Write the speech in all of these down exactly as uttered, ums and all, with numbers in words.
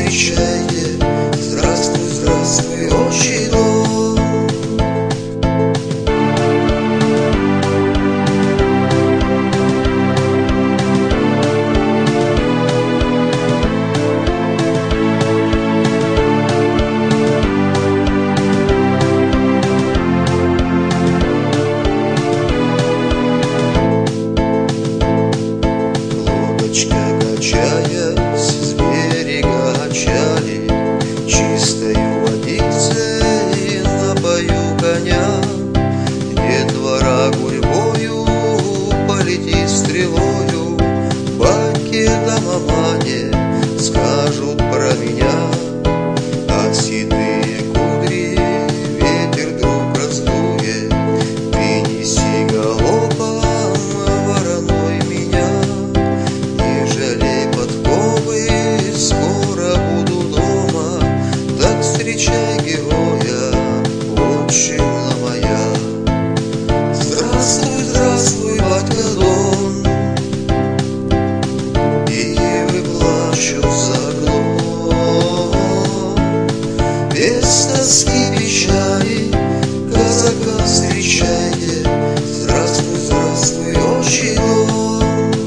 встречайте. Здравствуй, здравствуй, отчий дом. Лодочка, качаясь с берега отчали, чистою водицей напою коня, где двора гурьбою полетит стрелою. Батьке да мамане скажут про меня, а седые кудри ветер вдруг раздует. Ты неси галопом вороной меня, не жалей подковы, скоро буду дома. Так встречай героя, отчина моя. Здравствуй, здравствуй, батька Дон, и ивы плачут за окном. Без тоски печали казака встречайте. Здравствуй, здравствуй, отчий дом.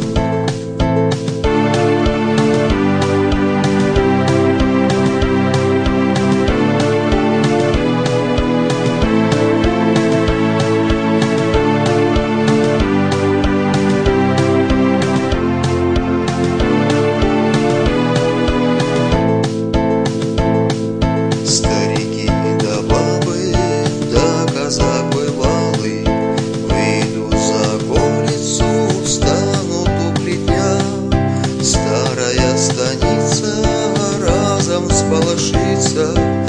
Старики да бабы, да казак бывалый, выйдут за околицу, встанут у плетня. Старая станица разом сполошится,